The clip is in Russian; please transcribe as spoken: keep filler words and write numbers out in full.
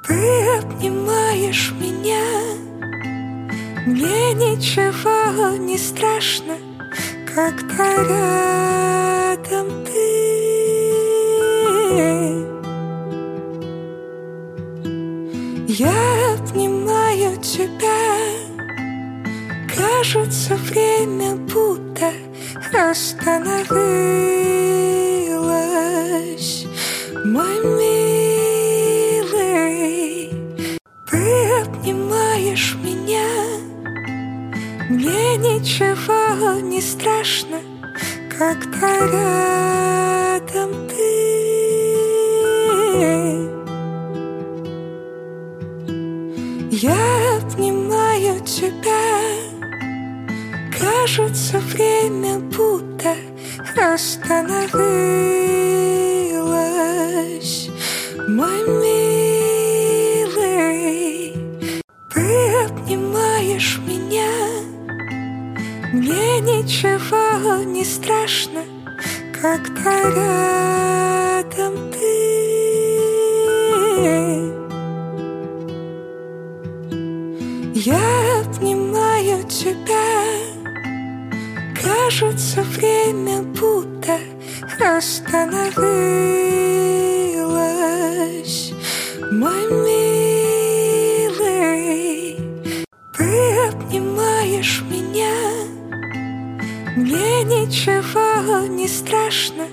Ты обнимаешь меня, мне ничего не страшно, когда рядом ты. Я обнимаю тебя, кажется, время будто остановилось, мой милый. Ты обнимаешь меня, мне ничего не страшно, когда рядом ты. Я обнимаю тебя, кажется, время будто остановилось, мой милый. Ты обнимаешь меня, мне ничего не страшно, когда рядом ты. Я обнимаю тебя, кажется, время будто остановилось, мой милый. Ты обнимаешь меня, мне ничего не страшно.